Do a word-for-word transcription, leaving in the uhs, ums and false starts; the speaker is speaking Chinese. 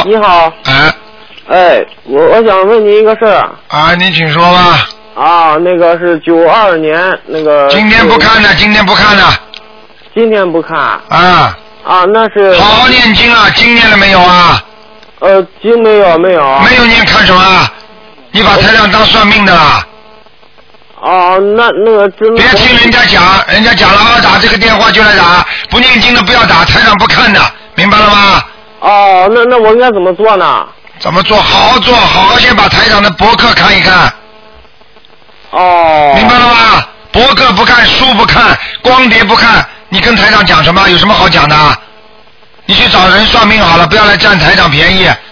你好。 哎。 哎，我我想问你一个事儿。 啊，你请说吧。 啊，那个是九二年那个。 今天不看了，今天不看了。 今天不看。 啊。 啊，那是。 好好念经啊，经念了没有啊？ 呃，经没有，没有。 没有念看什么？你把台长当算命的啦？ 哦，那那个真。 别听人家讲，人家讲了啊，打这个电话就来打，不念经的不要打，台长不看的，明白了吗？ 哦，那那我应该怎么做呢？ 怎么做？好好做，好好先把台长的博客看一看。 哦。 明白了吗？博客不看，书不看，光碟不看，你跟台长讲什么？有什么好讲的？你去找人算命好了，不要来占台长便宜。